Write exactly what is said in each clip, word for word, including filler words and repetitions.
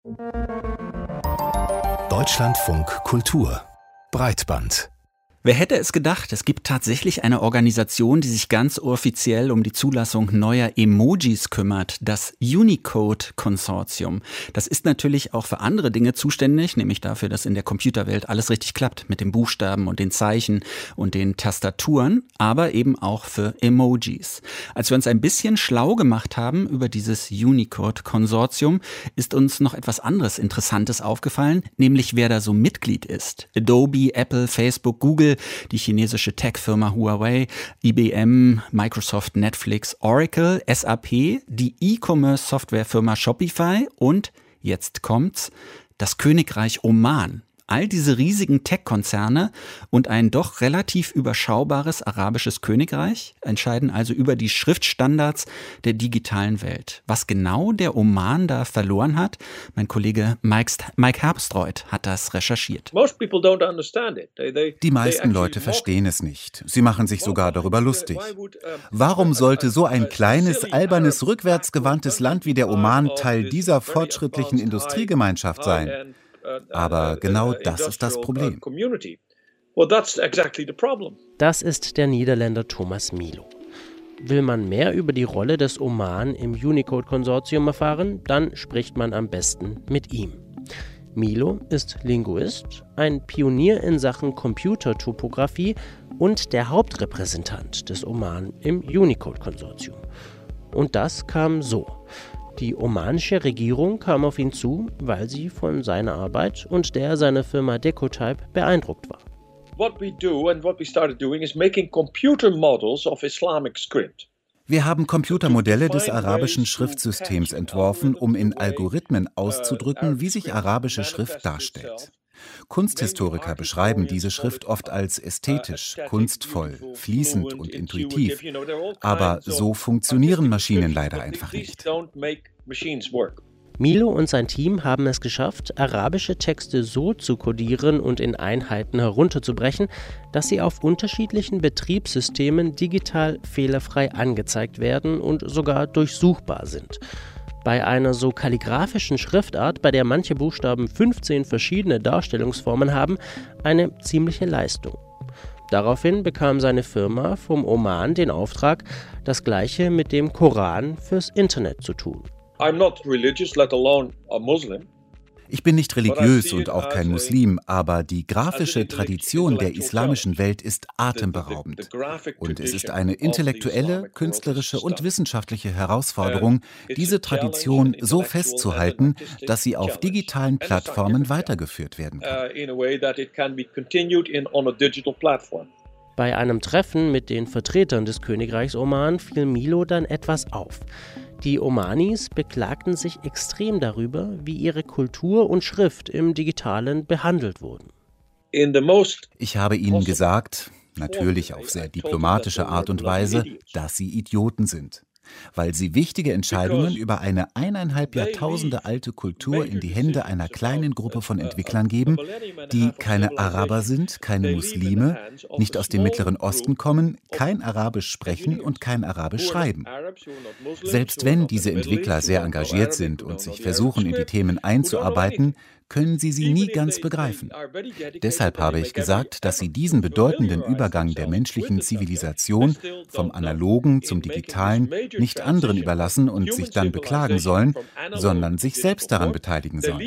Deutschlandfunk Kultur Breitband. Wer hätte es gedacht, es gibt tatsächlich eine Organisation, die sich ganz offiziell um die Zulassung neuer Emojis kümmert, das Unicode-Konsortium. Das ist natürlich auch für andere Dinge zuständig, nämlich dafür, dass in der Computerwelt alles richtig klappt mit den Buchstaben und den Zeichen und den Tastaturen, aber eben auch für Emojis. Als wir uns ein bisschen schlau gemacht haben über dieses Unicode-Konsortium, ist uns noch etwas anderes Interessantes aufgefallen, nämlich wer da so Mitglied ist. Adobe, Apple, Facebook, Google, die chinesische Tech-Firma Huawei, I B M, Microsoft, Netflix, Oracle, S A P, die E-Commerce-Softwarefirma Shopify und, jetzt kommt's, das Königreich Oman. All diese riesigen Tech-Konzerne und ein doch relativ überschaubares arabisches Königreich entscheiden also über die Schriftstandards der digitalen Welt. Was genau der Oman da verloren hat, mein Kollege Mike Herbstreuth hat das recherchiert. Die meisten Leute verstehen es nicht. Sie machen sich sogar darüber lustig. Warum sollte so ein kleines, albernes, rückwärtsgewandtes Land wie der Oman Teil dieser fortschrittlichen Industriegemeinschaft sein? Aber genau das ist das Problem. Das ist der Niederländer Thomas Milo. Will man mehr über die Rolle des Oman im Unicode-Konsortium erfahren, dann spricht man am besten mit ihm. Milo ist Linguist, ein Pionier in Sachen Computertopographie und der Hauptrepräsentant des Oman im Unicode-Konsortium. Und das kam so. Die omanische Regierung kam auf ihn zu, weil sie von seiner Arbeit und der seiner Firma Decotype beeindruckt war. Wir haben Computermodelle des arabischen Schriftsystems entworfen, um in Algorithmen auszudrücken, wie sich arabische Schrift darstellt. Kunsthistoriker beschreiben diese Schrift oft als ästhetisch, kunstvoll, fließend und intuitiv. Aber so funktionieren Maschinen leider einfach nicht. Milo und sein Team haben es geschafft, arabische Texte so zu kodieren und in Einheiten herunterzubrechen, dass sie auf unterschiedlichen Betriebssystemen digital fehlerfrei angezeigt werden und sogar durchsuchbar sind. Bei einer so kalligraphischen Schriftart, bei der manche Buchstaben fünfzehn verschiedene Darstellungsformen haben, eine ziemliche Leistung. Daraufhin bekam seine Firma vom Oman den Auftrag, das Gleiche mit dem Koran fürs Internet zu tun. I'm not religious, let alone a Muslim. Ich bin nicht religiös und auch kein Muslim, aber die grafische Tradition der islamischen Welt ist atemberaubend. Und es ist eine intellektuelle, künstlerische und wissenschaftliche Herausforderung, diese Tradition so festzuhalten, dass sie auf digitalen Plattformen weitergeführt werden kann. Bei einem Treffen mit den Vertretern des Königreichs Oman fiel Milo dann etwas auf. Die Omanis beklagten sich extrem darüber, wie ihre Kultur und Schrift im Digitalen behandelt wurden. Ich habe ihnen gesagt, natürlich auf sehr diplomatische Art und Weise, dass sie Idioten sind. Weil sie wichtige Entscheidungen über eine eineinhalb Jahrtausende alte Kultur in die Hände einer kleinen Gruppe von Entwicklern geben, die keine Araber sind, keine Muslime, nicht aus dem Mittleren Osten kommen, kein Arabisch sprechen und kein Arabisch schreiben. Selbst wenn diese Entwickler sehr engagiert sind und sich versuchen, in die Themen einzuarbeiten, können sie sie nie ganz begreifen. Deshalb habe ich gesagt, dass sie diesen bedeutenden Übergang der menschlichen Zivilisation vom Analogen zum Digitalen nicht anderen überlassen und sich dann beklagen sollen, sondern sich selbst daran beteiligen sollen.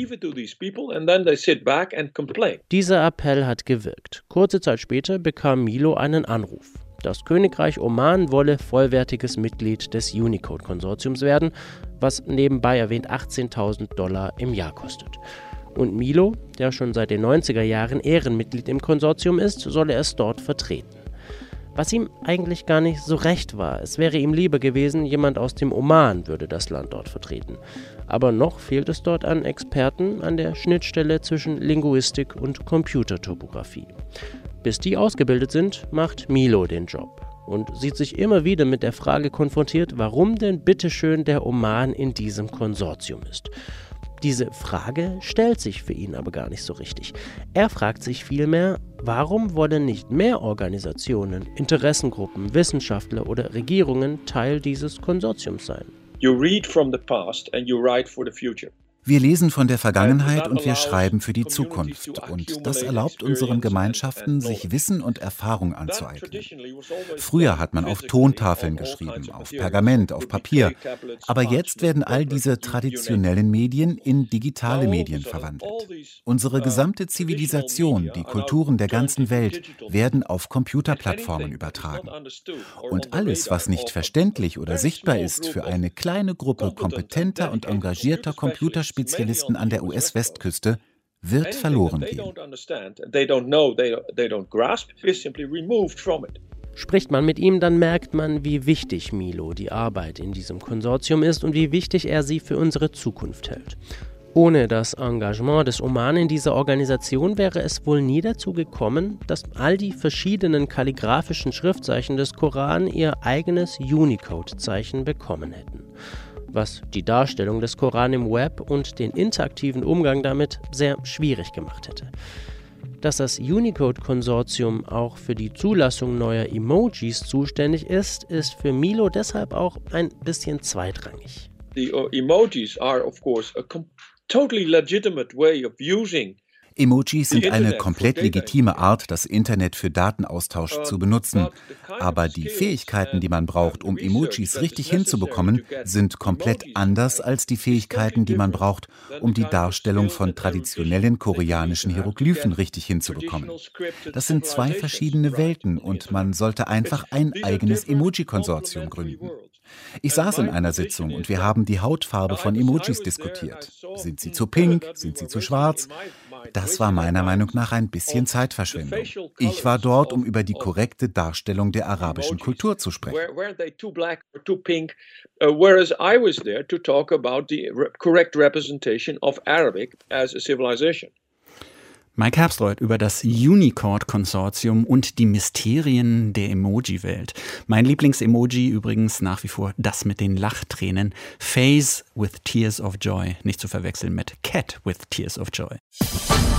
Dieser Appell hat gewirkt. Kurze Zeit später bekam Milo einen Anruf. Das Königreich Oman wolle vollwertiges Mitglied des Unicode-Konsortiums werden, was nebenbei erwähnt achtzehntausend Dollar im Jahr kostet. Und Milo, der schon seit den neunziger Jahren Ehrenmitglied im Konsortium ist, solle es dort vertreten. Was ihm eigentlich gar nicht so recht war. Es wäre ihm lieber gewesen, jemand aus dem Oman würde das Land dort vertreten. Aber noch fehlt es dort an Experten an der Schnittstelle zwischen Linguistik und Computertopographie. Bis die ausgebildet sind, macht Milo den Job und sieht sich immer wieder mit der Frage konfrontiert, warum denn bitteschön der Oman in diesem Konsortium ist. Diese Frage stellt sich für ihn aber gar nicht so richtig. Er fragt sich vielmehr, warum wollen nicht mehr Organisationen, Interessengruppen, Wissenschaftler oder Regierungen Teil dieses Konsortiums sein? You read from the past and you write for the future. Wir lesen von der Vergangenheit und wir schreiben für die Zukunft. Und das erlaubt unseren Gemeinschaften, sich Wissen und Erfahrung anzueignen. Früher hat man auf Tontafeln geschrieben, auf Pergament, auf Papier. Aber jetzt werden all diese traditionellen Medien in digitale Medien verwandelt. Unsere gesamte Zivilisation, die Kulturen der ganzen Welt, werden auf Computerplattformen übertragen. Und alles, was nicht verständlich oder sichtbar ist für eine kleine Gruppe kompetenter und engagierter Computerspezialisten, Spezialisten an der U S-Westküste, wird verloren gehen. Spricht man mit ihm, dann merkt man, wie wichtig Milo die Arbeit in diesem Konsortium ist und wie wichtig er sie für unsere Zukunft hält. Ohne das Engagement des Oman in dieser Organisation wäre es wohl nie dazu gekommen, dass all die verschiedenen kalligraphischen Schriftzeichen des Koran ihr eigenes Unicode-Zeichen bekommen hätten, was die Darstellung des Koran im Web und den interaktiven Umgang damit sehr schwierig gemacht hätte. Dass das Unicode-Konsortium auch für die Zulassung neuer Emojis zuständig ist, ist für Milo deshalb auch ein bisschen zweitrangig. The emojis are of course a totally legitimate way of using Emojis sind eine komplett legitime Art, das Internet für Datenaustausch zu benutzen. Aber die Fähigkeiten, die man braucht, um Emojis richtig hinzubekommen, sind komplett anders als die Fähigkeiten, die man braucht, um die Darstellung von traditionellen koreanischen Hieroglyphen richtig hinzubekommen. Das sind zwei verschiedene Welten und man sollte einfach ein eigenes Emoji-Konsortium gründen. Ich saß in einer Sitzung und wir haben die Hautfarbe von Emojis diskutiert. Sind sie zu pink? Sind sie zu schwarz? Das war meiner Meinung nach ein bisschen Zeitverschwendung. Ich war dort, um über die korrekte Darstellung der arabischen Kultur zu sprechen. Mike Herbstreuth über das Unicode-Konsortium und die Mysterien der Emoji-Welt. Mein Lieblings-Emoji übrigens nach wie vor das mit den Lachtränen. Face with Tears of Joy. Nicht zu verwechseln mit Cat with Tears of Joy.